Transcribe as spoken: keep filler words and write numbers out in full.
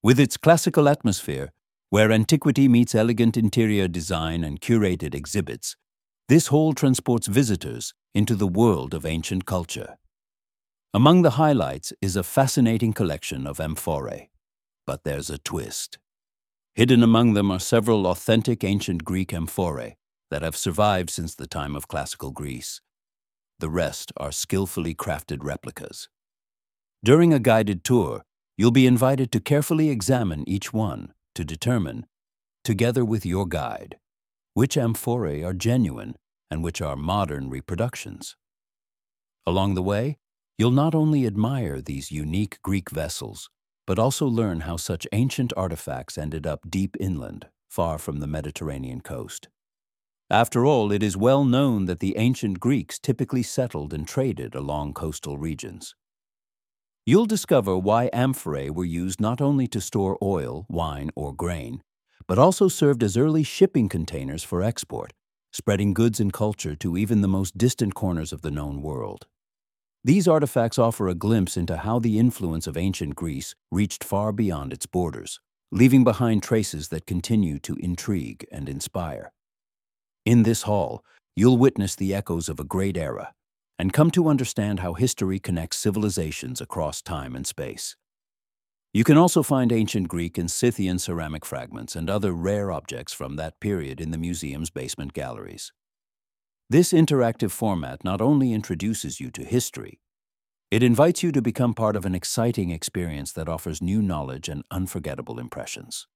With its classical atmosphere, where antiquity meets elegant interior design and curated exhibits, this hall transports visitors into the world of ancient culture. Among the highlights is a fascinating collection of amphorae. But there's a twist. Hidden among them are several authentic ancient Greek amphorae that have survived since the time of classical Greece. The rest are skillfully crafted replicas. During a guided tour, you'll be invited to carefully examine each one to determine, together with your guide, which amphorae are genuine and which are modern reproductions. Along the way, you'll not only admire these unique Greek vessels, but also learn how such ancient artifacts ended up deep inland, far from the Mediterranean coast. After all, it is well known that the ancient Greeks typically settled and traded along coastal regions. You'll discover why amphorae were used not only to store oil, wine, or grain, but also served as early shipping containers for export, spreading goods and culture to even the most distant corners of the known world. These artifacts offer a glimpse into how the influence of ancient Greece reached far beyond its borders, leaving behind traces that continue to intrigue and inspire. In this hall, you'll witness the echoes of a great era and come to understand how history connects civilizations across time and space. You can also find ancient Greek and Scythian ceramic fragments and other rare objects from that period in the museum's basement galleries. This interactive format not only introduces you to history, it invites you to become part of an exciting experience that offers new knowledge and unforgettable impressions.